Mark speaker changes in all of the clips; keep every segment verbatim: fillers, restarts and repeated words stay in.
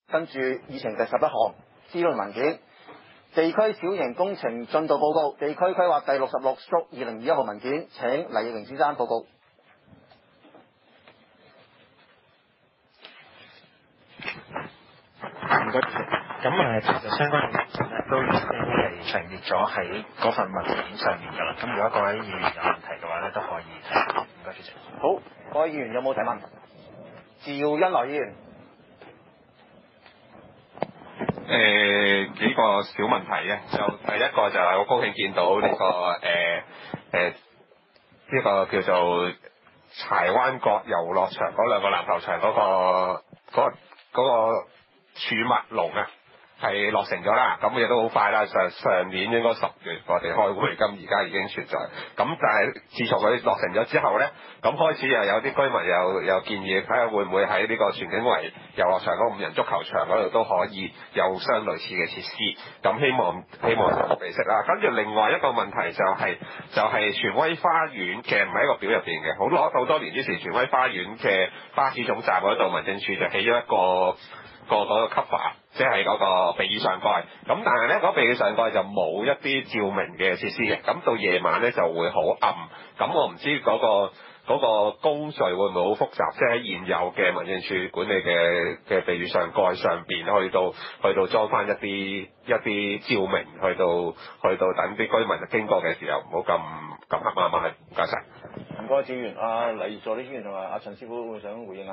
Speaker 1: 跟住議程第十一項諮詢文件，地區小型工程進度報告，地區規劃第六十六屬二零二一號文件。請黎奕榮先生報告。
Speaker 2: 唔該，咁誒，其實相關嘅文件咧都已經係陳列咗喺嗰份文件上面㗎啦。咁如果各位議員有問題嘅話咧，都可以提。唔該，主席。
Speaker 1: 好，各位議員有冇提問？趙恩來議員。
Speaker 3: 誒、呃、幾個小問題嘅，就第一個就係好高興見到呢、這個誒誒呢個叫做柴灣角遊樂場嗰兩個籃球場嗰、那個嗰、那個那個儲物籠啊，係落成咗啦，咁亦都好快啦。上上年應該十月我哋開會，咁而家已經存在。咁但係自從佢落成咗之後咧，咁開始又有啲居民又又建議睇下會唔會喺呢個荃景圍遊樂場嗰五人足球場嗰度都可以有相類似嘅設施。咁希望希望就備悉啦。跟住另外一個問題就係、是、就係、是、荃威花園嘅唔喺個表入邊嘅，好多好多年之前荃威花園嘅巴士總站嗰度民政處就起咗一個。個嗰個 cover 即係嗰個避雨上蓋，咁但係咧嗰避雨上蓋就冇一啲照明嘅設施嘅，咁到夜晚咧就會好暗，咁我唔知嗰、嗰個嗰、嗰個工序會唔會好複雜，即係喺現有嘅民政處管理嘅嘅避雨上蓋上邊去到去到裝翻一啲一啲照明，去到去到等啲居民經過嘅時候唔好咁咁黑麻麻。唔該晒。
Speaker 1: 唔該，議員阿黎助理議員同埋阿陳師傅會想回應啊。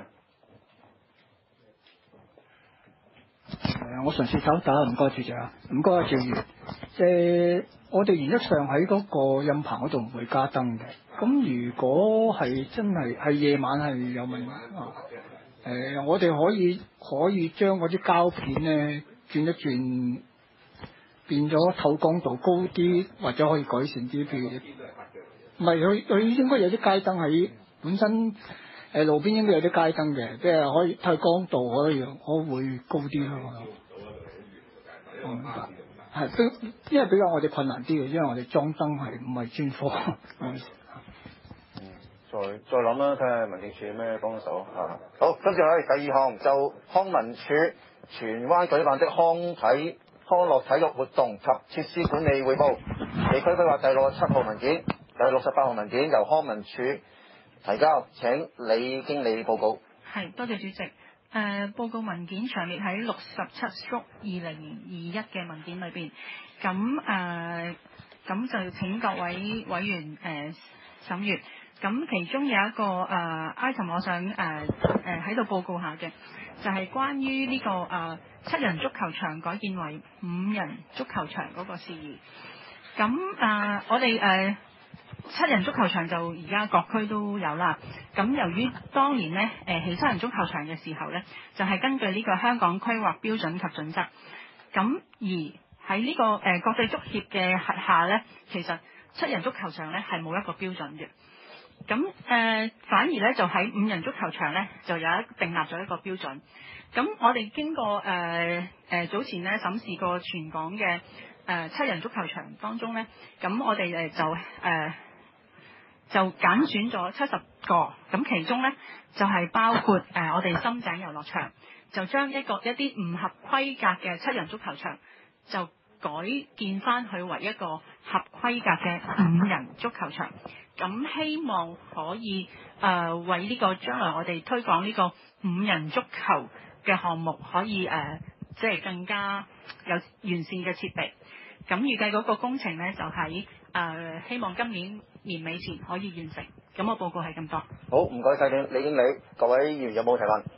Speaker 4: 誒，我嘗試手打，唔該主席啊，唔該趙議員。誒，我哋原則上喺嗰個印棚嗰度唔會加燈嘅。咁如果係真係係夜晚係有問題啊，誒，我哋可以可以將嗰啲膠片咧轉一轉，變咗透光度高啲，或者可以改善啲。譬如唔係佢佢應該有啲街燈喺本身。誒路邊應該有啲街燈嘅，即係可以透光度可以可會高啲咯。明白，係比因為比較我哋困難啲嘅，因為我哋裝燈係唔係專科。嗯，
Speaker 1: 再再諗啦，睇下民政處有咩幫手嚇。好，跟住係第二項，就康文署荃灣舉辦的康體康樂體育活動及設施管理彙報，地區規劃第六十七號文件、第六十八號文件由康文署提交，請李經理報告。
Speaker 5: 係，多謝主席。誒、呃，報告文件詳列喺六十七縮二零二一嘅文件裏邊。咁誒，咁、呃、就請各位委員誒、呃、審閱。咁其中有一個誒、呃、item， 我想誒誒喺度報告下嘅，就係、是、關於呢、這個誒、呃、七人足球場改建為五人足球場嗰個事宜。咁誒、呃，我哋誒。呃七人足球場就而家各區都有啦。咁由於當年呢，誒、呃、起七人足球場嘅時候呢，就係、是、根據呢個香港規劃標準及準則。咁而喺呢、這個誒、呃、國際足協嘅轄下呢，其實七人足球場呢係冇一個標準嘅。咁誒、呃、反而呢，就喺五人足球場呢，就有一訂立咗一個標準。咁我哋經過誒誒、呃呃、早前呢審視過全港嘅誒、呃、七人足球場當中呢，咁我哋誒就誒。呃就揀選咗七十個，咁其中呢，就係、是、包括誒、呃、我哋深井遊樂場，就將一個一啲唔合規格嘅七人足球場，就改建翻去為一個合規格嘅五人足球場。咁希望可以誒、呃、為呢個將來我哋推廣呢個五人足球嘅項目，可以誒、呃、即係更加有完善嘅設備。咁預計嗰個工程呢，就喺、是、誒、呃、希望今年年尾前可以完成。咁我報告係咁多。
Speaker 1: 好，唔該晒李經理。各位議員有冇提問？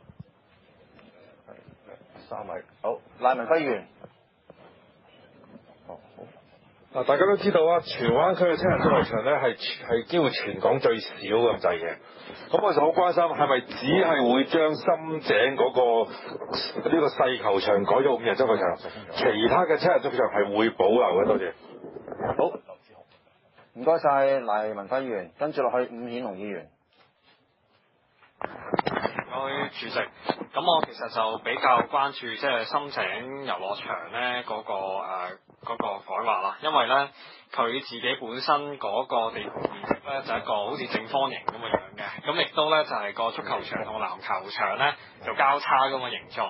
Speaker 1: 三位。好，賴文輝議員。
Speaker 6: 嗱，大家都知道啊，荃灣區嘅七人足球場咧係係幾乎全港最少咁滯嘅。咁我就好關心，係咪只係會將深井嗰、那個呢、這個細球場改咗五人足球場，其他嘅七人足球場係會保留嘅？多謝。
Speaker 1: 好，唔該晒賴文輝議員，跟住落去伍顯龍議員。
Speaker 7: 唔該主席，咁我其實就比較關注即係深井遊樂場咧嗰、那個誒嗰、呃那個改劃啦，因為咧佢自己本身嗰個地盤面積咧就係一個好似正方形咁嘅樣嘅，咁亦都咧就係、是、個足球場同籃球場咧就交叉咁嘅形狀。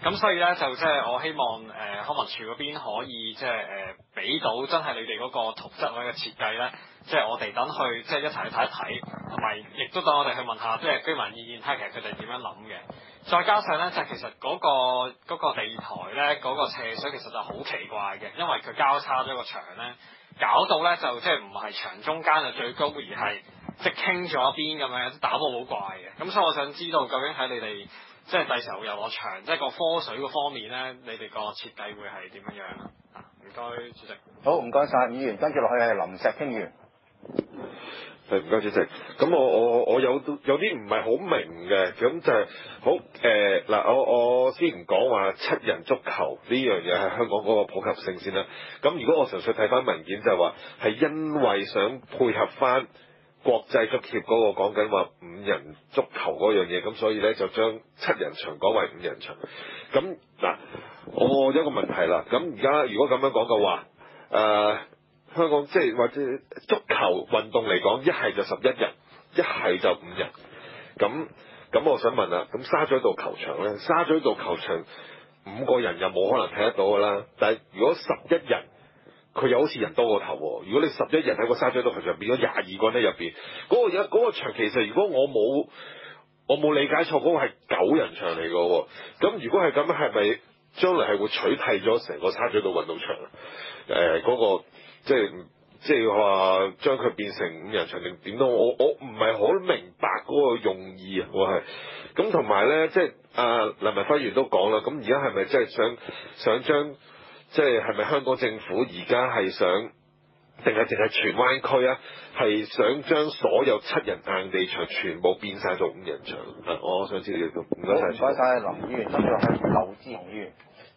Speaker 7: 咁所以咧就即係我希望誒、呃、康文署嗰邊可以即係誒俾到真係你哋嗰個圖則位嘅設計咧，即係我哋等去即係一齊去睇一睇，同埋亦都等我哋去問下即係居民意見，睇下其實佢哋點樣諗嘅。再加上咧，就其實嗰、嗰個嗰個地台咧，嗰、嗰個斜水其實就好奇怪嘅，因為佢交叉咗個牆咧，搞到咧就即係唔係牆中間就最高，而係即係傾咗一邊咁樣，打到好怪嘅。咁所以我想知道究竟喺你哋即係第時候遊樂場，即係個科水嗰方面咧，你哋個設計會係點樣樣啊？唔該，主席。
Speaker 1: 好，唔該晒議員，跟住落去係林石興議員。
Speaker 6: 係唔該主席，咁我我我有有啲唔係好明嘅，咁就係好誒嗱，我我先唔講話七人足球呢樣嘢喺香港嗰個普及性先啦。咁如果我純粹睇翻文件就係話係因為想配合翻國際足協嗰個講緊話五人足球嗰樣嘢，咁所以咧就將七人場改為五人場。咁嗱，我有一個問題啦，咁而家如果咁樣講嘅話，誒、呃。香港即係或者足球運動嚟講，一係就十一人，一係就五人。咁咁，我想問啦，咁沙咀道球場咧，沙咀道球場五個人又冇可能睇得到㗎啦。但係如果十一人，佢又好似人多過頭喎。如果你十一人喺個沙咀道球場變咗廿二個人喺入邊，嗰、嗰個有嗰、嗰個場其實如果我冇我冇理解錯，嗰、嗰個係九人場嚟㗎喎。咁如果係咁，係咪將來係會取締咗成個沙咀道運動場啊？誒、呃，嗰、嗰個。即係即係話將佢變成五人場定點都，我我唔係好明白嗰個用意啊！我係咁同埋咧，即係阿黎文輝議員都講啦，咁而家係咪即係想想將即係係咪香港政府而家係想定係淨係荃灣區啊？係想將所有七人硬地場全部變晒做五人場啊！我想知道呢個唔該晒。
Speaker 1: 唔該晒林議員，跟住係劉志雄議員。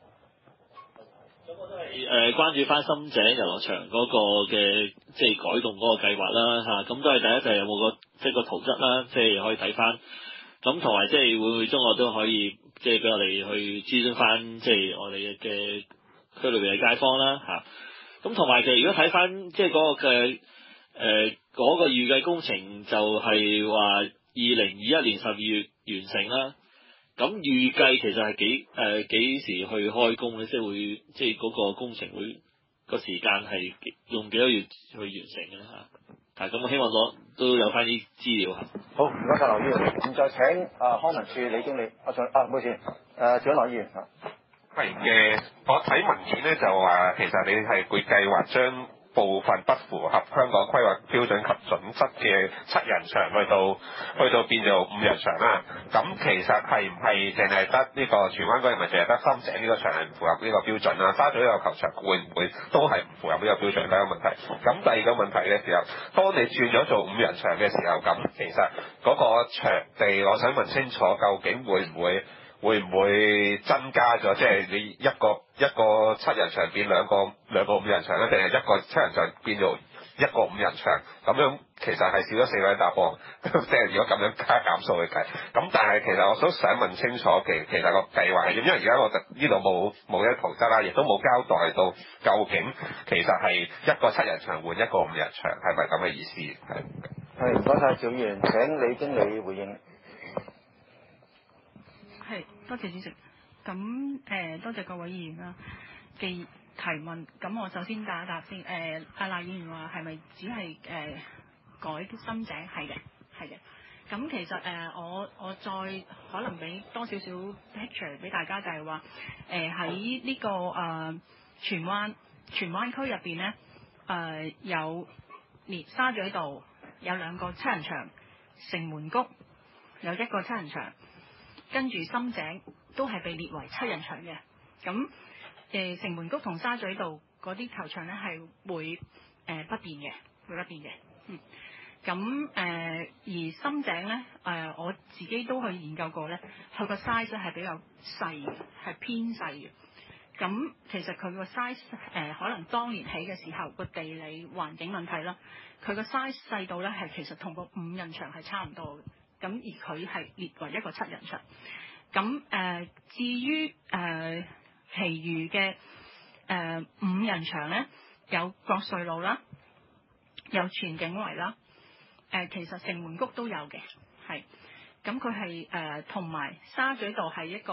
Speaker 8: 誒、呃、關注翻深井遊樂場嗰個嘅即係改動嗰個計劃啦嚇，咁、啊、都係第一就係有冇個即係個圖則啦，即係可以睇翻，咁同埋即係會唔會中學都可以即係俾我哋去諮詢翻，即係我哋嘅區裏邊嘅街坊啦嚇，咁同埋其實如果睇翻即係嗰個嘅誒嗰個預計工程就係話二零二一年十二月完成啦。咁預計其實係幾誒幾時去開工咧？即係會即係嗰個工程會個時間係用幾多月去完成嘅咧嚇？係咁，我希望攞都有翻啲資料嚇。
Speaker 1: 好，唔該晒劉議員，咁再請啊康文署李經理啊，仲啊唔好意思，誒蔣樂議員啊。
Speaker 3: 係嘅，我睇文件咧就話，其實你係會計劃將部分不符合香港規劃標準及準則嘅七人場去到去到變做五人場啦。咁其實係唔係淨係得呢個荃灣區，唔係淨係得深井呢個場係唔符合呢個標準啦？沙咀呢個球場會唔會都係唔符合呢個標準？第一個問題。咁第二個問題嘅時候，當你轉咗做五人場嘅時候，咁其實嗰個場地，我想問清楚，究竟會唔會？會唔會增加咗？即係你一個一個七人場變兩個兩個五人場咧，定係一個七人場變做一個五人場？咁樣其實係少咗四個人打波，即係如果咁樣加減數去計。咁但係其實我都想問清楚，其其實個計劃係點？因為而家我呢度冇冇一圖則啦，亦都冇交代到究竟其實係一個七人場換一個五人場，係咪咁嘅意思？係。
Speaker 1: 係，唔該晒趙議員，請李經理回應。
Speaker 5: 係，多謝主席。咁誒、呃，多謝各位議員啦嘅提問。咁我首先答一答先。誒，阿賴議員話係咪只係誒、呃、改深井？係嘅，係嘅。咁其實誒、呃，我我再可能俾多少少 picture 俾大家，就係話誒喺呢個誒、呃、荃灣荃灣區入邊咧，誒、呃、有連沙咀道有兩個七人場，城門谷有一個七人場。跟住深井都係被列為七人場嘅，咁誒城門谷同沙咀道嗰啲球場咧係會誒、呃、不變嘅，會不變嘅。嗯，咁誒、呃、而深井咧誒、呃、我自己都去研究過咧，佢個 size 係比較細嘅，係偏細嘅。咁其實佢個 size 誒、呃、可能當年起嘅時候個地理環境問題啦，佢個 size 細到咧係其實同個五人場係差唔多嘅。咁而佢係列為一個七人場。咁誒、呃，至於誒、呃，其餘嘅誒、呃、五人場咧，有國瑞路啦，有全景圍啦。誒、呃，其實城門谷都有嘅，係。咁佢係誒同埋沙咀道係一個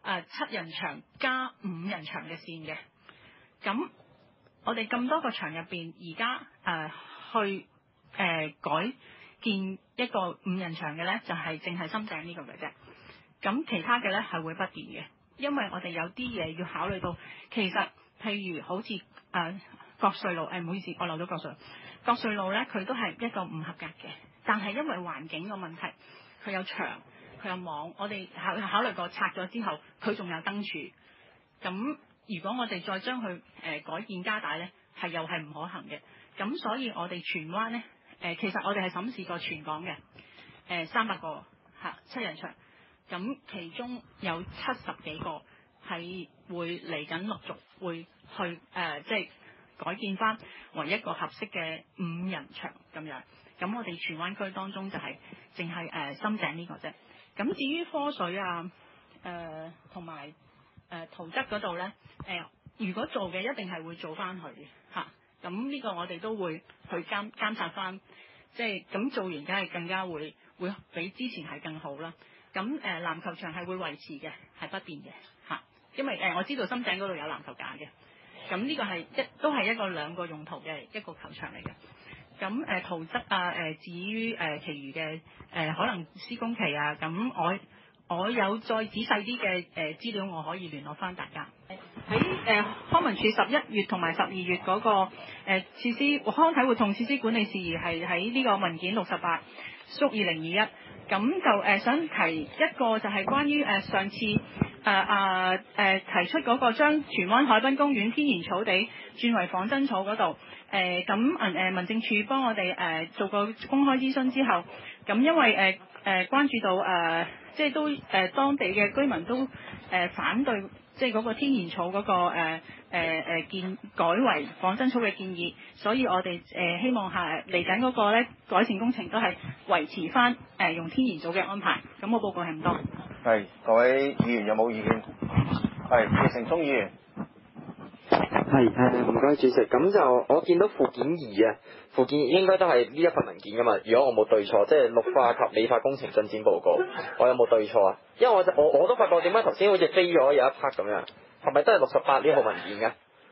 Speaker 5: 呃、七人場加五人場嘅線嘅。咁我哋咁多個場入邊，而家誒去誒、呃、改建一個五人場嘅咧，就係淨係深井呢個嘅啫。咁其他嘅咧係會不變嘅，因為我哋有啲嘢要考慮到。其實譬如好似誒、呃、國稅路，誒、哎、唔好意思，我漏咗國稅。國稅路咧，佢都係一個唔合格嘅，但係因為環境個問題，佢有牆，佢有網，我哋考考慮過拆咗之後，佢仲有燈柱。咁如果我哋再將佢誒、呃、改建加大咧，係又係唔可行嘅。咁所以我哋荃灣咧，誒、呃、其實我哋係審視過全港嘅誒三百個嚇、啊、七人場。咁其中有七十幾個係會嚟緊陸續會去誒、呃，即係改建翻為一個合適嘅五人場咁樣。咁我哋荃灣區當中就係淨係誒深井呢個啫。咁至於科水啊誒同埋誒圖則嗰度咧，誒、呃、如果做嘅一定係會做翻佢嚇。咁、啊、呢個我哋都會去監監察翻，即係咁做完梗係更加會會比之前係更好啦。咁誒、呃、籃球場係會維持嘅，係不變嘅嚇，因為誒、呃、我知道深井嗰度有籃球架嘅，咁呢個係一都係一個兩個用途嘅一個球場嚟嘅。咁誒圖則啊誒、呃，至於誒、呃、其餘嘅誒、呃、可能施工期啊，咁我我有再仔細啲嘅誒資料，我可以聯絡翻大家。喺誒、呃、康文署十一月同埋十二月嗰、那個誒、呃、設施康體活動設施管理事宜係喺呢個文件六十八縮二零二一。咁就誒、呃、想提一個就係關於誒、呃、上次誒啊誒提出嗰個將荃灣海濱公園天然草地轉為仿真草嗰度誒咁誒誒民政處幫我哋誒、呃、做個公開諮詢之後，咁因為誒誒、呃、關注到誒、呃、即係都誒、呃、當地嘅居民都誒、呃、反對即係嗰個天然草嗰、那個誒誒誒建改為仿真草嘅建議，所以我哋誒、呃、希望下嚟緊嗰個咧改善工程都係維持翻誒、呃、用天然草嘅安排。咁我報告係咁多。
Speaker 1: 係各位議員有冇意見？係葉成聰議員。
Speaker 9: 係誒唔該主席，咁就我見到附件二啊，附件二應該都係呢一份文件噶嘛。如果我冇對錯，即係綠化及美化工程進展報告，我有冇對錯啊？因為我我我都發覺點解頭先好似飛咗有一 part 咁樣，係咪都係六十八呢號文件嘅？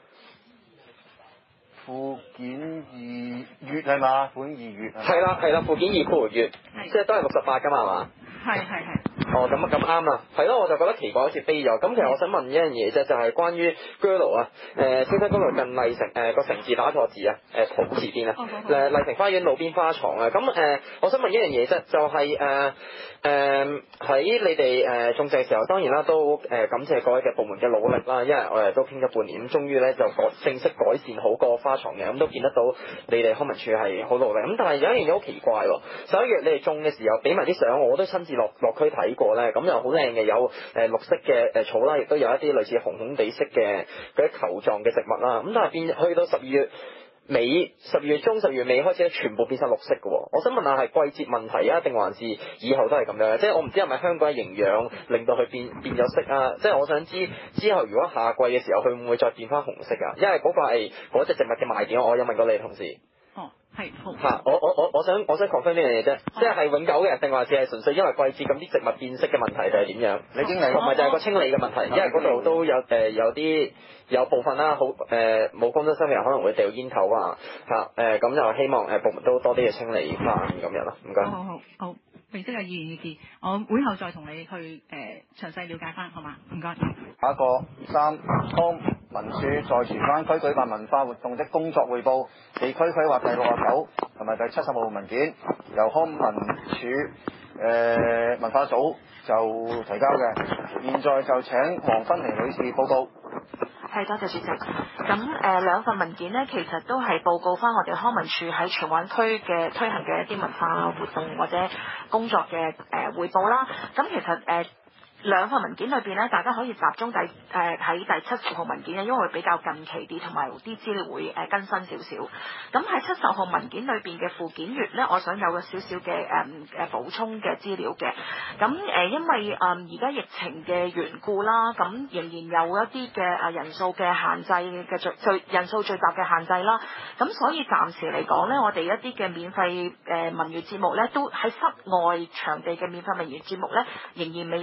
Speaker 1: 附件二月係嘛？附件二月
Speaker 9: 係啦係啦，附件二括弧月，即係都係六十八噶嘛係嘛？
Speaker 5: 係係係。
Speaker 9: 哦，咁咁啱啦，係咯，我就覺得奇怪，好似飛咗。咁其實我想問一樣嘢啫，就係、是、關於 Girl 啊，誒青山公路近麗城誒個城字打錯字啊，誒浦字邊啊，誒麗城花園路邊花床啊。咁誒、呃，我想問一樣嘢啫，就係誒誒喺你哋誒種植嘅時候，當然啦，都誒、呃、感謝各位嘅部門嘅努力啦，因為我哋都傾咗半年，咁終於咧就改正式改善好個花床嘅，咁都見得到你哋康文署係好努力。咁但係有一樣嘢好奇怪喎，十一月你哋種嘅時候，俾埋啲相，我都親自落落區睇過咧，咁又好靚嘅，有誒綠色嘅誒草啦，亦都有一啲類似紅紅地色嘅嗰啲球狀嘅植物啦。咁但係變去到十二月尾、十二月中、十二月尾開始咧，全部變晒綠色嘅。我想問下係季節問題啊，定還是以後都係咁樣？即係我唔知係咪香港嘅營養令到佢變變咗色啊？即係我想知之後如果夏季嘅時候，佢會唔會再變翻紅色啊？因為嗰個係嗰隻植物嘅賣點，我有問過你同事。
Speaker 5: 哦，係好。
Speaker 9: 嚇！我我我我想我想 confirm 呢樣嘢啫，即係係永久嘅，定還是係純粹因為季節咁啲植物變色嘅問題，定係點樣？你經理，同埋就係個清理嘅問題，因為嗰度都有誒、呃、有啲有部分啦，好誒冇公德心嘅人可能會掉煙頭啊嚇誒，咁、呃、就希望誒部門都多啲嘅清理翻咁樣啦，唔該。
Speaker 5: 好好好，明晰嘅議員意見，我會後再同你去誒、呃、詳細了解翻，好嘛？唔該。
Speaker 1: 下一個三康文署在荃灣區舉辦文化活動的工作彙報，地區規劃第六十九同埋第七十號文件，由康文署誒、呃、文化組就提交嘅。現在就請黃芬妮女士報告。
Speaker 10: 係，多謝主席。咁誒、呃、兩份文件呢，其實都係報告翻我哋康文署喺荃灣區嘅推行嘅一啲文化活動或者工作嘅誒彙報啦。咁其實誒。呃兩份文件裏邊咧，大家可以集中第誒喺、呃、第七十號文件嘅，因為會比較近期啲，同埋啲資料會誒、呃、更新少少。咁喺七十號文件裏邊嘅附件月咧，我想有個少少嘅誒誒補充嘅資料嘅。咁誒、呃、因為誒而家疫情嘅緣故啦，咁仍然有一啲嘅誒人數嘅限制嘅聚聚人數聚集嘅限制啦。咁所以暫時嚟講咧，我哋一啲嘅免費誒文娛節目咧，都喺室外場地嘅免費文娛節目咧，仍然未有辦法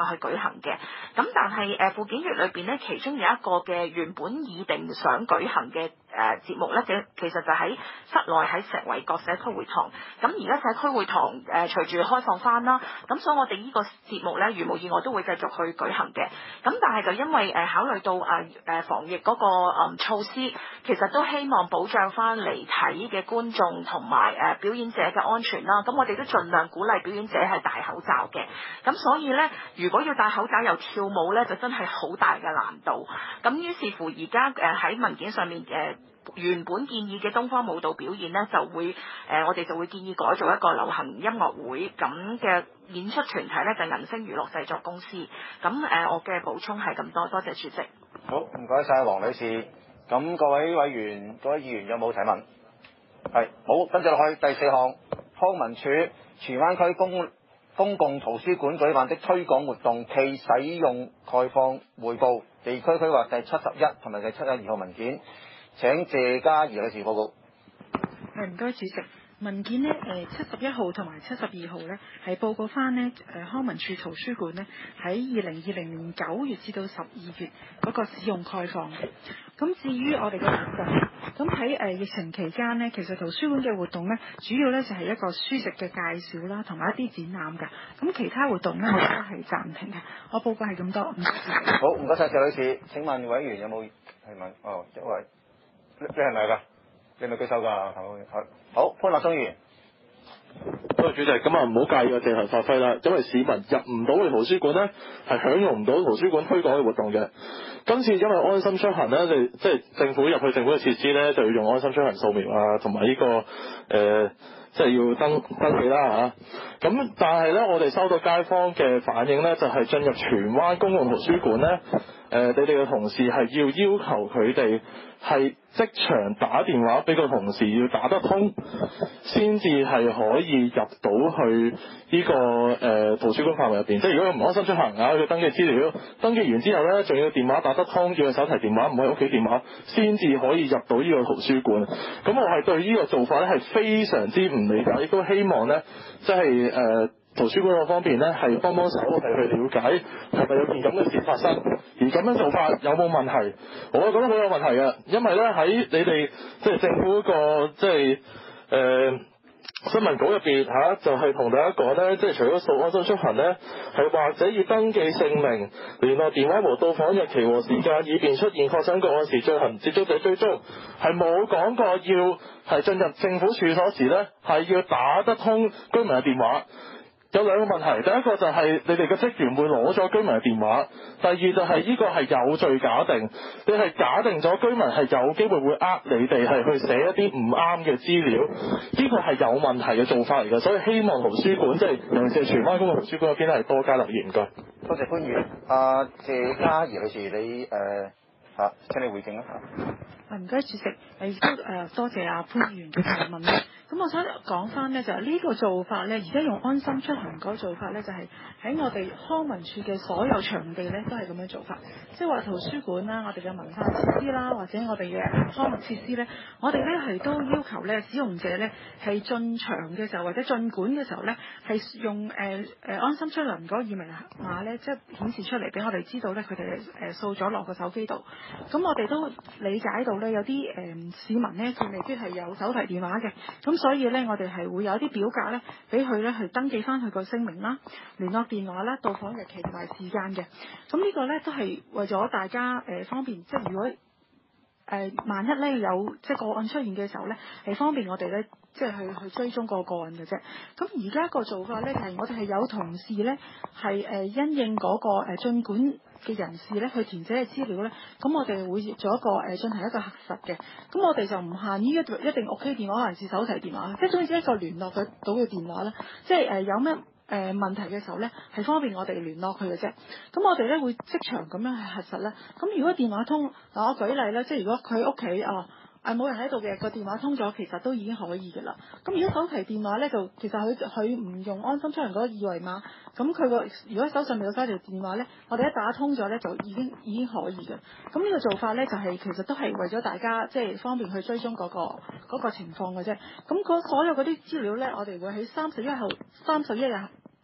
Speaker 10: 下去舉行嘅。咁但係誒附件月裏邊咧，其中有一個嘅原本擬定想舉行嘅誒節目咧，其其實就喺室內喺石圍角社區會堂。咁而家社區會堂誒、呃、隨住開放翻啦，咁所以我哋呢個節目咧，如無意外都會繼續去舉行嘅。咁但係就因為誒、呃、考慮到誒誒、呃、防疫嗰、那個、呃、措施，其實都希望保障翻嚟睇嘅觀眾同埋誒表演者嘅安全啦。咁我哋都盡量鼓勵表演者係戴口罩嘅。咁所以咧，如果要戴口罩又跳舞咧，就真係好大嘅難度。咁於是乎而家誒喺文件上面誒、呃、原本建議嘅東方舞蹈表演咧，就會誒、呃、我哋就會建議改做一個流行音樂會咁嘅演出團體咧，就銀星娛樂製作公司。咁誒、呃、我嘅補充係咁多，多謝主席。
Speaker 1: 好，唔該晒黃女士。咁各位委員、各位議員有冇提問？係，好，跟住落去第四項，康文署荃灣區公公共圖書館舉辦的推廣活動暨使用概況匯報地區規劃第七十一同埋第七十二號文件，請謝嘉怡女士報告。
Speaker 11: 係，唔該主席。文件呢，誒七十一號同埋七十二號呢，係報告翻呢誒康文署圖書館呢喺二零二零年九月至到十二月嗰個使用概況嘅。咁至於我哋嘅活動，咁喺誒疫情期間呢，其實圖書館嘅活動呢，主要呢就係一個書籍嘅介紹啦，同埋一啲展覽㗎。咁其他活動呢，我覺得係暫停嘅。我報告係咁多，唔該。
Speaker 1: 好，唔該晒謝女士。請問委員有冇提問？哦，一位，你係咪㗎？你咪舉手㗎？好，潘立松議員。
Speaker 12: 多謝主席，咁啊唔好介意個借題發揮啦，因為市民入唔到去圖書館呢，係享用唔到圖書館推廣嘅活動嘅。今次因為安心出行呢，你即係政府入去政府嘅設施呢，就要用安心出行掃描啊，同埋呢個誒。呃即係要登登記啦嚇，咁但係呢，我哋收到街坊嘅反應呢，就係、是、進入荃灣公共圖書館呢，誒、呃、你哋嘅同事係要要求佢哋係即場打電話俾個同事，要打得通，先至係可以入到去呢、這個誒、呃、圖書館範圍入邊。即係如果佢唔安心出行啊，佢登記資料，登記完之後呢，仲要電話打得通，要手提電話，唔係屋企電話，先至可以入到呢個圖書館。咁我係對呢個做法呢係非常之唔理解，亦都希望呢，即係誒圖書館嗰方面呢，係幫幫手，係去了解係咪有件咁嘅事發生，而咁樣做法有冇問題？我覺得好有問題嘅，因為呢，喺你哋即係政府嗰個即係誒、呃、新聞稿入邊嚇，就係、是、同大家講呢，即係除咗掃安心出行呢，係或者要登記姓名、聯絡電話和到訪日期和時間，以便出現確診個案時進行接觸者追蹤，係冇講過要係進入政府處所時呢，係要打得通居民嘅電話。有兩個問題，第一個就係你哋嘅職員會攞咗居民嘅電話，第二就係呢個係有罪假定，你係假定咗居民係有機會會呃你哋係去寫一啲唔啱嘅資料，呢個係有問題嘅做法嚟嘅，所以希望圖書館即係尤其是荃灣公共圖書館嗰邊係多加留意。唔該。
Speaker 1: 多謝潘議員。阿謝嘉怡女士，你誒嚇、呃，請你回應一下。
Speaker 11: 唔該，主席，亦都誒多謝阿潘議員嘅提問咧。咁我想講翻呢，就係、是、呢個做法呢，而家用安心出行嗰個做法呢，就係、是、喺我哋康文署嘅所有場地呢，都係咁樣做法。即係話圖書館啦，我哋嘅文化設施啦，或者我哋嘅康樂設施呢，我哋呢係都要求呢使用者呢係進場嘅時候或者進館嘅時候呢，係用誒誒、呃、安心出行嗰個二維碼呢，即係顯示出嚟俾我哋知道呢，佢哋誒掃咗落個手機度。咁我哋都理解到呢，有啲誒、呃、市民呢，佢未必係有手提電話嘅，咁所以呢，我哋係會有啲表格呢，俾佢呢去登記翻佢個姓名啦、聯絡電話啦、到訪日期同埋時間嘅。咁呢個呢，都係為咗大家誒、呃、方便，即係如果誒、呃、萬一呢有即係個案出現嘅時候呢，係方便我哋呢，即係去去追蹤個個案嘅啫。咁而家個做法呢，就係、是、我哋係有同事呢，係誒、呃、因應嗰、那個誒進館嘅人士咧去填寫嘅資料咧，咁我哋會做一個誒進行一個核實嘅。咁我哋就唔限於一一定屋企電話還是手提電話，即係總之一個聯絡佢到嘅電話啦。即係誒有咩誒問題嘅時候咧，係方便我哋聯絡佢嘅啫。咁我哋咧會即場咁樣去核實咧。咁如果電話通，嗱我舉例咧，即係如果佢屋企啊。誒冇人喺度嘅個電話通咗，其實都已經可以嘅啦。咁如果手提電話咧，就其實佢佢唔用安心出行嗰個二維碼，咁佢個如果手上面有三條電話咧，我哋一打通咗咧，就已經已經可以嘅。咁呢個做法咧，就係、是、其實都係為咗大家即係、就是、方便去追蹤嗰、那個嗰、那個情況嘅啫。咁嗰所有嗰啲資料咧，我哋會喺三十一號三十一日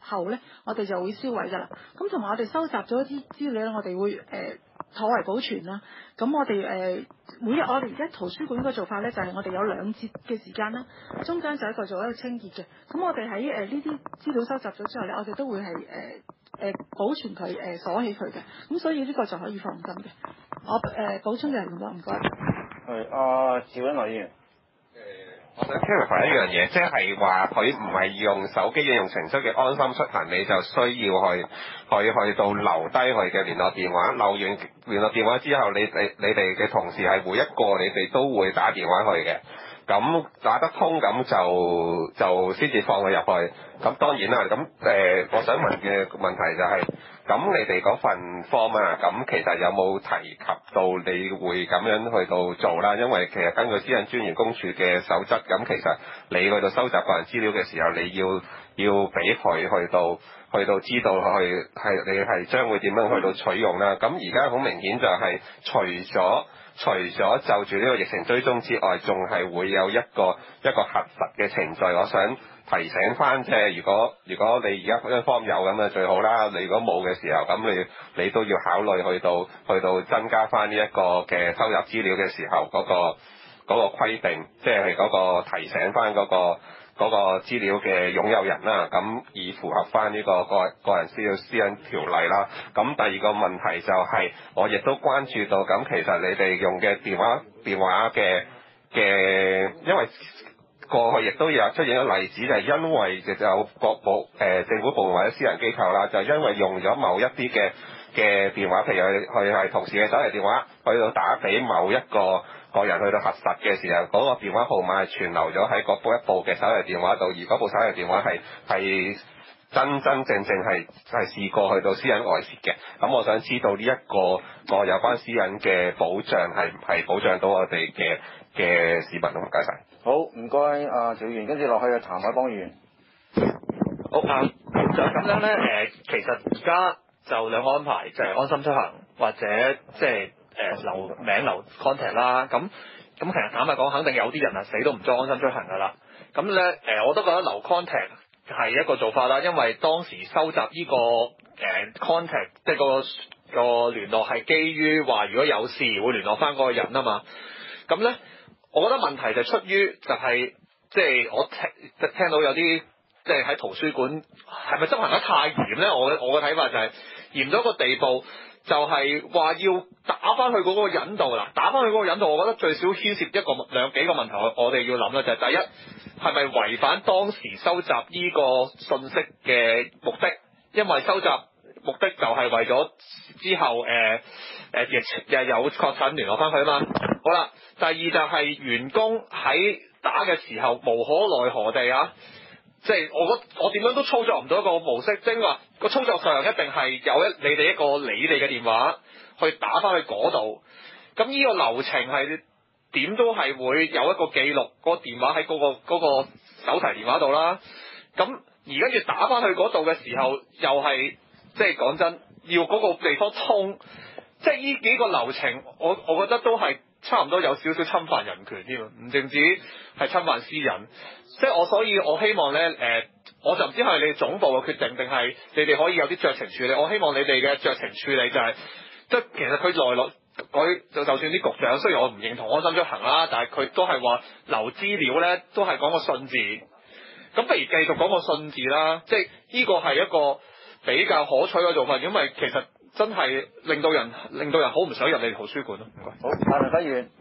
Speaker 11: 後咧，我哋就會銷毀㗎啦。咁同埋我哋收集咗啲資料咧，我哋會誒、呃、妥為保存啦。咁我哋誒、呃、每日我哋而家圖書館個做法咧，就係、是、我哋有兩節嘅時間啦，中間就一個做一個清潔嘅。咁我哋喺誒呢啲資料收集咗之後咧，我哋都會係誒誒保存佢誒、呃、鎖起佢嘅。咁所以呢個就可以放心嘅。我誒、呃、補充就係咁多，唔該。
Speaker 1: 係阿趙恩來議員。
Speaker 3: 我想 clarify 一樣嘢，即係話佢唔係用手機應用程式嘅安心出行，你就需要去去去到留低佢嘅聯絡電話，留完聯絡電話之後，你你你哋嘅同事係每一個你哋都會打電話去嘅，咁打得通咁就就先至放佢入去。咁當然啦，咁誒、呃，我想問嘅問題就係、是，咁你哋嗰份 form 啊，咁其實有冇提及到你會咁樣去到做啦？因為其實根據私隱專員公署嘅守則，咁其實你去到收集個人資料嘅時候，你要要俾佢去到去到知道去係你係將會點樣去到取用啦。咁而家好明顯就係、是、除咗除咗就住呢個疫情追蹤之外，仲係會有一個一個核實嘅程序。我想提醒翻，即係如果如果你而家嗰張 form 有咁啊最好啦，你如果冇嘅時候，咁你你都要考慮去到去到增加翻呢一個嘅收入資料嘅時候嗰、嗰個嗰、嗰個規定，即係嗰個提醒翻嗰、嗰個嗰、嗰個資料嘅擁有人啦，咁以符合翻呢個個個人資料私隱條例啦。咁第二個問題就係、是、我亦都關注到，咁其實你哋用嘅電話電話嘅嘅，因為過去亦都有出現咗例子，就係、是、因為就有各部誒、呃、政府部門或者私人機構啦，就因為用咗某一啲嘅嘅電話，譬如佢係同事嘅手提電話，去到打俾某一個個人去到核實嘅時候，嗰、那個電話號碼係存留咗喺嗰部一部嘅手提電話度，而嗰部手提電話係係真真正正係係試過去到私隱外泄嘅。咁我想知道呢、這、一個個有關私隱嘅保障係唔係保障到我哋嘅嘅市民？唔該晒。
Speaker 1: 好，唔該，阿趙議員，跟住落去嘅譚凱邦議員。
Speaker 13: 好啊，就咁樣咧，誒、呃，其實而家就兩個安排，就係、是、安心出行或者即係誒留名留 contact 啦。咁咁其實坦白講，肯定有啲人啊死都唔裝安心出行噶啦。咁咧誒，我都覺得留 contact 係一個做法啦，因為當時收集呢、這個誒、呃、contact 即係個個聯絡係基於話，如果有事會聯絡翻嗰個人啊嘛。咁咧。我覺得問題就出於就係即係我聽聽到有啲即係喺圖書館係咪執行得太嚴咧？我我嘅睇法就係、是、嚴到一個地步，就係話要打翻去嗰個引導啦，打翻去嗰個引導，我覺得最少牽涉一個兩幾個問題，我哋要諗啦，就係、是、第一係咪違反當時收集呢個信息嘅目的？因為收集目的就係為咗之後誒誒疫情又有確診聯絡翻佢啊嘛。好啦。第二就係員工喺打嘅時候無可奈何地啊，即係我覺我點樣都操作唔到一個模式，即係話個操作上一定係有一你哋一個你哋嘅電話去打翻去嗰度，咁呢個流程係點都係會有一個記錄，個電話喺嗰個嗰個手提電話度啦。咁而跟住打翻去嗰度嘅時候，又係即係講真，要嗰個地方通，即係呢幾個流程，我我覺得都係。差唔多有少少侵犯人權添，唔淨止係侵犯私隱，即係我所以我希望咧誒、呃，我就唔知係你哋總部嘅決定定係你哋可以有啲酌情處理。我希望你哋嘅酌情處理就係、是，即係其實佢內落佢就就算啲局長，雖然我唔認同安心出行啦，但係佢都係話留資料咧，都係講個信字。咁不如繼續講個信字啦，即係呢個係一個比較可取嘅做法，因為其實。真係令到人令到人好唔想入你圖書館咯。唔該。
Speaker 1: 好，夏文輝議員。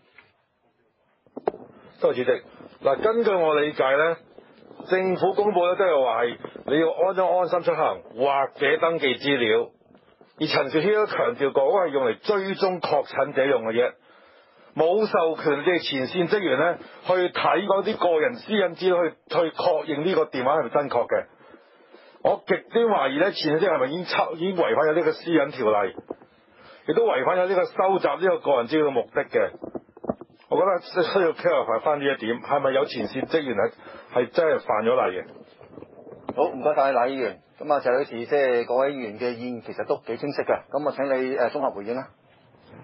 Speaker 6: 多謝主席。嗱，根據我理解咧，政府公佈咧都係話係你要安裝安心出行或者登記資料，而陳肇始都強調過，嗰係用嚟追蹤確診者用嘅啫，冇授權你哋前線職員咧去睇嗰啲個人私隱資料去去確認呢個電話係咪真確嘅。我極端懷疑咧，前線係咪已經抽已經違反咗呢個私隱條例，亦都違反咗呢個收集呢個個人資料嘅目的嘅。我覺得需要 clarify 翻呢一點，係咪有前線職員係係真係犯咗例嘅？
Speaker 1: 好，唔該晒，賴議員。咁啊，謝女士，即係各位議員嘅意見其實都幾清晰嘅。咁啊，請你誒綜合回應啦。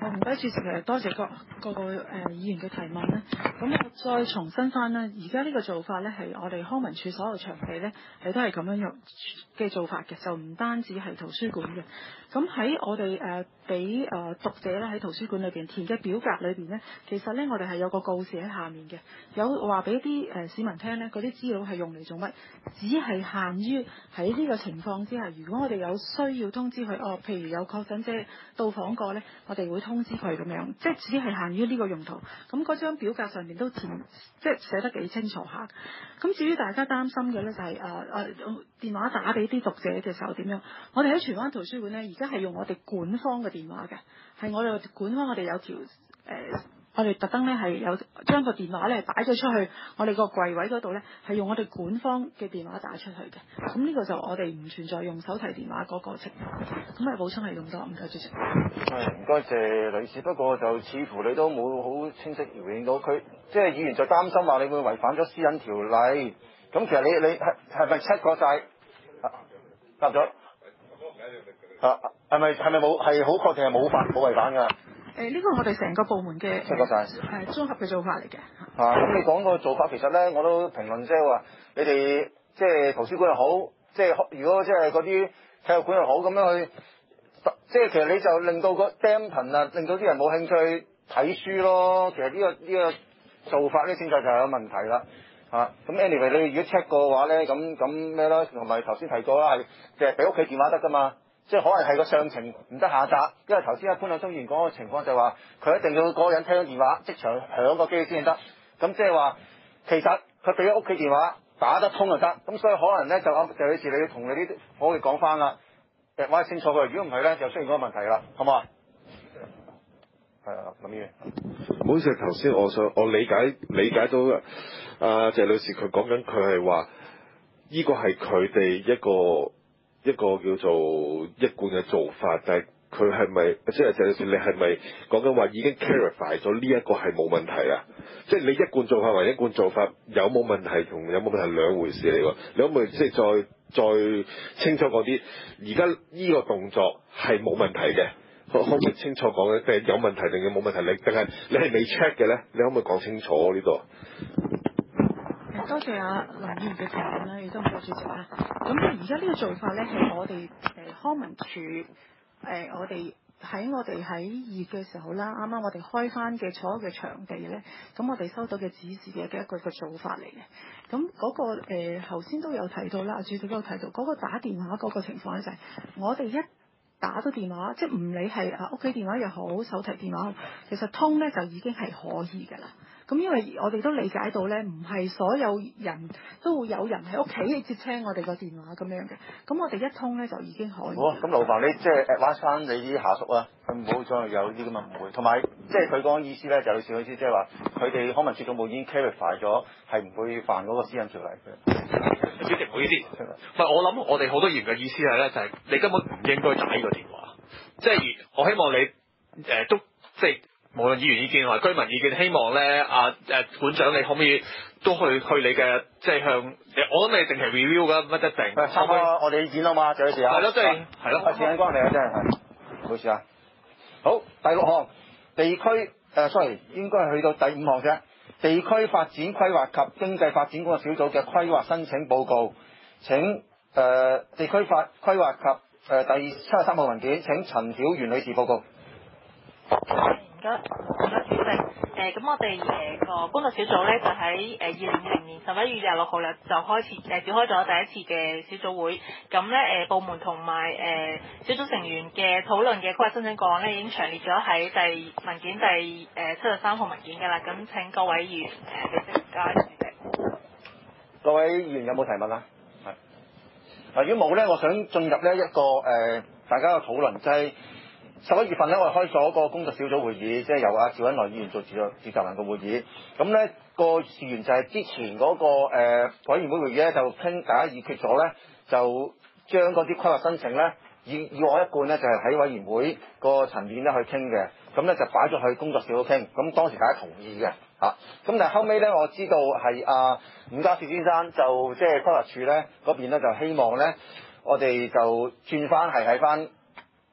Speaker 11: 我唔該主席，其實多謝各各個誒、呃、議員嘅提問咧。咁我再重申翻咧，而家呢個做法咧係我哋康文署所有場地咧係都係咁樣用嘅做法嘅，就唔單止係圖書館嘅。咁喺我哋誒俾誒讀者咧喺圖書館裏邊填嘅表格裏邊咧，其實咧我哋係有個告示喺下面嘅，有話俾啲誒市民聽咧，嗰啲資料係用嚟做乜？只係限於喺呢個情況之下，如果我哋有需要通知佢，哦，譬如有確診者到訪過咧，我哋會通知佢咁樣，即係只係限於呢個用途。咁嗰張表格上面都填，即係寫得幾清楚下。咁至於大家擔心嘅咧，就係誒誒電話打俾啲讀者嘅時候點樣？我哋喺荃灣圖書館咧，而家係用我哋館方嘅電話嘅，係我哋館方我哋有條誒。呃我哋特登咧係有將個電話咧擺咗出去，我哋個櫃位嗰度咧係用我哋館方嘅電話打出去嘅。咁呢個就我哋唔存在用手提電話嗰個情況。咁啊補充係咁多，唔該主席。
Speaker 1: 係唔該謝女士，不過就似乎你都冇好清晰回應到佢，即係議員就擔心話你會違反咗私隱條例。咁其實你你係係咪 check 過晒？答咗。啊，係咪係咪冇係好確定係冇犯冇違反㗎？
Speaker 11: 誒呢個我哋成個部門嘅
Speaker 1: 出過晒
Speaker 11: 誒綜合嘅做法嚟嘅。
Speaker 1: 啊，咁你講個做法其實咧，我都評論即係話，你哋即係圖書館又好，即係如果即係嗰啲體育館又好，咁樣去，即係其實你就令到個 dampen 啊，令到啲人冇興趣睇書咯。其實呢個呢個做法咧，先在就有問題啦。啊，咁 anyway 你如果 check 過嘅話咧，咁咁咩啦？同埋頭先提過啦，係即係俾屋企電話得㗎嘛。即係可能係個上程唔得下集，因為頭先阿潘友忠議員講嘅情況就係話，佢一定要嗰個人聽電話，即場響個機先得。咁即係話，其實佢俾咗屋企電話打得通就得。咁所以可能咧就就有時你要同你啲伙計講翻啦，誒話清楚佢。如果唔係咧，就出現嗰個問題啦，好唔好啊？係啊，林議員。
Speaker 6: 唔好意思，頭先我想我理解理解到阿、呃、謝女士佢講緊佢係話，呢個係佢哋一個。一個叫做一貫嘅做法，但係佢係咪即係謝女士，你係咪講緊話已經 clarify 咗呢一個係冇問題啊？即係你一貫做法同一貫做法有冇問題同有冇問題兩回事嚟喎？你可唔可以即係再再清楚講啲？而家呢個動作係冇問題嘅，可可唔可以清楚講咧？定係有問題定係冇問題？你定係你係未 check 嘅咧？你可唔可以講清楚呢度？
Speaker 11: 多謝阿林議員嘅提問啦，亦都唔該主席啦。咁而家呢個做法咧，係我哋誒、呃、康文署誒、呃、我哋喺我哋喺二月嘅時候啦，啱啱我哋開翻嘅所有嘅場地咧，咁我哋收到嘅指示嘅嘅一個嘅做法嚟嘅。咁嗰、那個誒頭先都有提到啦，主席都有提到嗰、那個打電話嗰個情況咧，就係我哋一打到電話，即係唔理係啊屋企電話又好，手提電話，其實通咧就已經係可以㗎啦。咁因為我哋都理解到咧，唔係所有人都會有人喺屋企接聽我哋個電話咁樣嘅。咁我哋一通咧就已經可以。
Speaker 1: 好啊，咁勞煩你即係 advise 翻你啲下屬啊，唔好再有啲咁嘅誤會。同埋即係佢講意思咧，就類似意思，即係話佢哋康文署總部已經 clarify 咗，係唔會犯嗰個私隱條例嘅。
Speaker 13: 主席唔好意思，唔係我諗我哋好多議員嘅意思係咧，就係、是、你根本唔應該打呢個電話。即係我希望你誒、呃、都即係。無論議員意見或居民意見，希望咧啊誒館長你可唔可以都去去你嘅即係向我諗你定期 review 㗎，乜一定
Speaker 1: 參考我哋意見啊嘛，就有時啊。
Speaker 13: 係咯，即係係咯。
Speaker 1: 時間關係啊，真係係。唔好意思啊。好，第六項地區誒、呃、，sorry， 應該係去到第五項啫。地區發展規劃及經濟發展工作小組嘅規劃申請報告，請誒、呃、地區發規劃及誒、呃、第七十三號文件，請陳曉媛女士報告。
Speaker 10: 唔該，唔該主席。誒、呃，咁我哋誒個工作小組咧，就喺誒二零二零年十一月廿六號咧，就開始誒召、呃、開咗第一次嘅小組會。咁咧誒部門同埋誒小組成員嘅討論嘅規劃申請個案咧，已經詳列咗喺第文件第誒七十三號文件㗎啦。咁請各位議員誒俾即加主席。
Speaker 1: 各位議員有冇提問啊？係。嗱，如果冇咧，我想進入呢一個誒、呃、大家嘅討論，就係、是。十一月份咧，我哋開咗個工作小組會議，即係由阿趙恩來議員做召召集人嘅會議。咁咧、那個事緣就係之前嗰、那個誒、呃、委員會會議咧，就傾大家議決咗咧，就將嗰啲規劃申請咧，以以我一貫咧，就係、是、喺委員會個層面咧去傾嘅。咁咧就擺咗去工作小組傾。咁當時大家同意嘅嚇。咁、啊、但係後尾咧，我知道係阿伍家樹先生就即係規劃處咧嗰邊咧，就希望咧，我哋就轉翻係喺翻。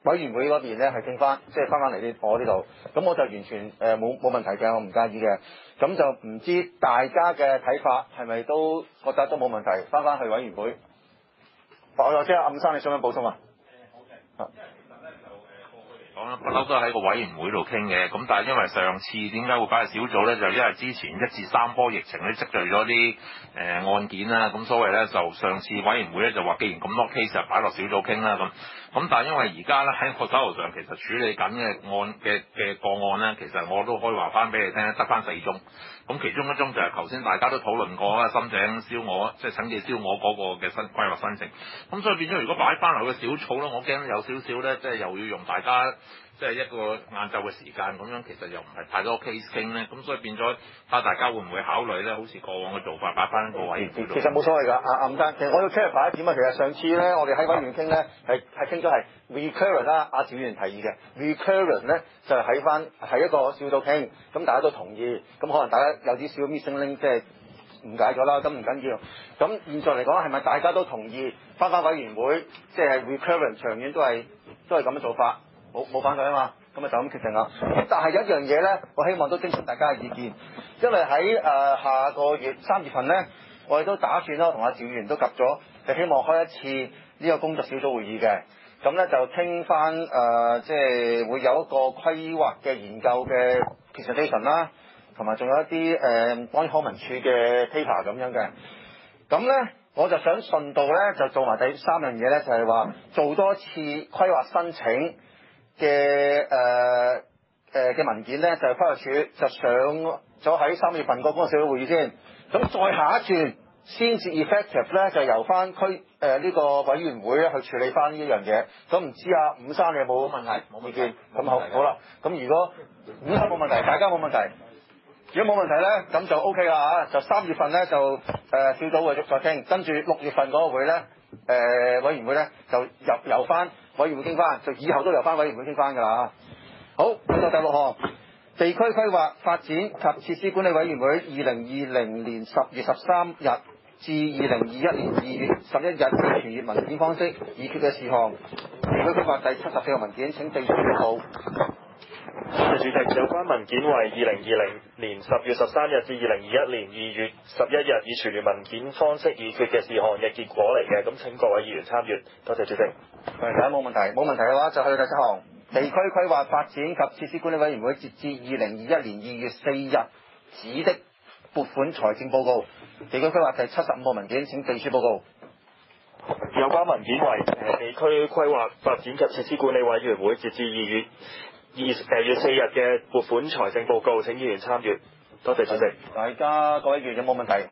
Speaker 1: 委員會嗰邊咧係傾翻，即係翻返嚟呢我呢度，咁我就完全誒冇冇問題嘅，我唔介意嘅。咁就唔知大家嘅睇法係咪都覺得都冇問題，翻返去委員會。我有即係暗生，你想唔想補充啊？誒好嘅。
Speaker 14: 講啦，不嬲都喺個委員會度傾嘅，咁但係因為上次點解會擺喺小組咧？就因為之前一至三波疫情咧積聚咗啲誒案件啦，咁所謂咧就上次委員會咧就話，既然咁多 case 就擺落小組傾啦咁。咁但係因為而家咧喺我手頭上其實處理緊嘅案嘅嘅個案咧，其實我都可以話翻俾你聽，得翻四宗。咁其中一宗就係頭先大家都討論過啦，深井燒鵝即係請記燒鵝嗰個嘅新規劃申請。咁所以變咗，如果擺翻落個小組咧，我驚有少少咧，即係又要用大家即係一個晏晝嘅時間咁樣，其實又唔係太多 case 傾咧。咁所以變咗，睇下大家會唔會考慮咧？好似過往嘅做法，擺翻個委員會度。
Speaker 1: 其實冇所謂㗎，阿阿吳生，其實我要 clarify一點啊。其實上次咧，我哋喺委員傾咧係係傾咗係 recurrent 啦，阿趙議員提議嘅 recurrent 咧就係喺翻係一個小組傾，咁大家都同意，咁可能大家有啲小 missing link 即係誤解咗啦，咁唔緊要。咁現在嚟講係咪大家都同意翻返委員會，即係 recurrent 長遠都係都係咁嘅做法？冇冇反對啊嘛，咁啊就咁決定啦。咁但係有一樣嘢咧，我希望都徵詢大家嘅意見，因為喺誒、呃、下個月三月份咧，我哋都打算啦，同阿趙議員都夾咗，就希望開一次呢個工作小組會議嘅。咁咧就傾翻誒，即係會有一個規劃嘅研究嘅 presentation 啦，同埋仲有一啲誒關於康文署嘅 paper 咁樣嘅。咁咧我就想順道咧就做埋第三樣嘢咧，就係話做多次規劃申請嘅誒誒嘅文件咧，就係規劃署就上咗喺三月份個工作小組會議先。咁再下一轉先至 effective 咧，就由翻區誒呢、呃這個委員會咧去處理翻呢一樣嘢。咁唔知啊，伍生你有冇問題？冇意見。咁好，好啦。咁如果伍生冇問題，大家冇問題。如果冇問題咧，咁就 O K 啦嚇。就三月份咧就誒、呃、小組會再傾，跟住六月份嗰個會咧誒、呃、委員會咧就由由翻委員會傾翻，就以後都由翻委員會傾翻㗎啦。好，去到第六項。地區規劃發展及設施管理委員會二零二零年十月十三日至二零二一年二月十一日以傳閱文件方式議決嘅事項。地區規劃第七十四個文件請秘書報告。
Speaker 15: 多謝主席，有關文件為二零二零年十月十三日至二零二一年二月十一日以傳閱文件方式議決嘅事項嘅結果嚟嘅，咁請各位議員參閱。多謝主席。
Speaker 1: 大家冇問題，冇問題嘅話就去第七項。地區規劃發展及設施管理委員會截至二零二一年二月四日止的撥款財政報告。地區規劃第七十五號文件請秘書報告。
Speaker 15: 有關文件為誒地區規劃發展及設施管理委員會截至二月二誒月四日嘅撥款財政報告，請議員參閱。多謝主席。
Speaker 1: 大家各位議員有冇問題？